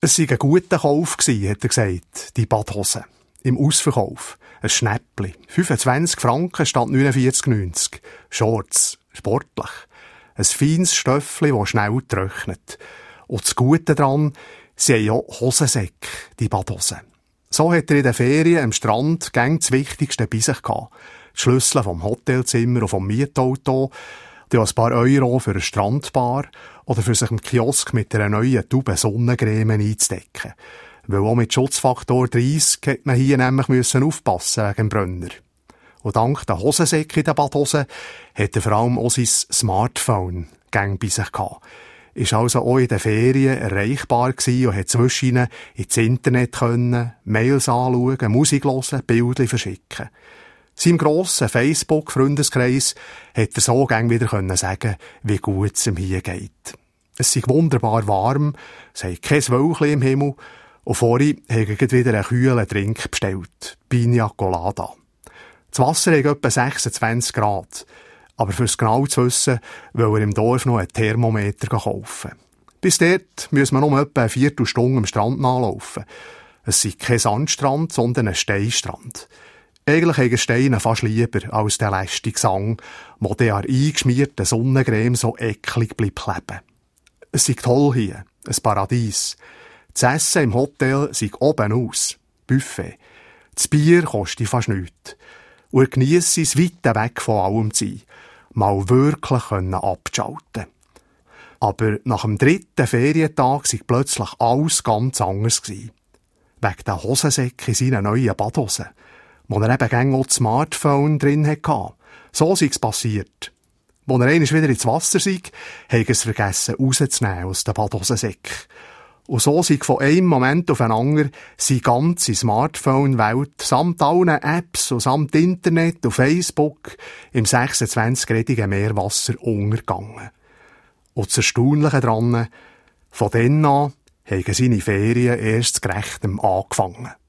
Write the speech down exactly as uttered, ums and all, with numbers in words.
Es sei ein guter Kauf gewesen, hat er gesagt, die Badhose. Im Ausverkauf. Ein Schnäppli. fünfundzwanzig Franken statt neunundvierzig neunzig. Shorts. Sportlich. Ein feines Stöffli, das schnell trocknet. Und das Gute daran, sie haben ja Hosensäcke, die Badhosen. So hat er in den Ferien am Strand gäng das Wichtigste bei sich gehabt. Die Schlüssel vom Hotelzimmer und vom Mietauto, die ein paar Euro für eine Strandbar oder für sich im Kiosk mit einer neuen Tube Sonnencreme einzudecken. Weil auch mit Schutzfaktor dreissig hätte man hier nämlich müssen aufpassen wegen dem Brenner. Und dank der Hosensäcke in der Badhose hat er vor allem auch sein Smartphone gäng bei sich gehabt. Ist also auch in den Ferien erreichbar gewesen und hat zwischen ihnen ins Internet können, Mails anschauen, Musik hören, Bilder verschicken. Seinem grossen Facebook-Freundeskreis hat er so gäng wieder können sagen, wie gut es ihm hier geht. Es sei wunderbar warm, es sei kein Wölkchen im Himmel und vorhin hat er wieder einen kühlen Trink bestellt, Pina Colada. Das Wasser hat etwa sechsundzwanzig Grad. Aber fürs genau zu wissen, will er im Dorf noch einen Thermometer kaufen. Bis dort muss man nur etwa eine Viertelstunde am Strand nachlaufen. Es sei kein Sandstrand, sondern ein Steinstrand. Eigentlich haben Steine fast lieber als der lästige Gesang, wo der eingeschmierten Sonnencreme so eklig bleibt kleben. Es sei toll hier, ein Paradies. Das Essen im Hotel sei oben aus, Buffet. Das Bier kostet fast nichts. Und er geniesse es, weit weg von allem zu sein. Mal wirklich abschalten. Aber nach dem dritten Ferientag sei plötzlich alles ganz anders gewesen. Wegen der Hosensäcke in seinen neuen Badhosen, wo er eben gäng auch das Smartphone drin hatte. So sei es passiert. Als er einmal wieder ins Wasser sei, hat er es vergessen rauszunehmen aus den Badhosensäcken. Und so sei von einem Moment auf den anderen seine ganze Smartphone-Welt samt allen Apps und samt Internet und Facebook im sechsundzwanzig-gradigen Meerwasser untergegangen. Und das Erstaunliche daran, von dann an haben seine Ferien erst gerechtem angefangen.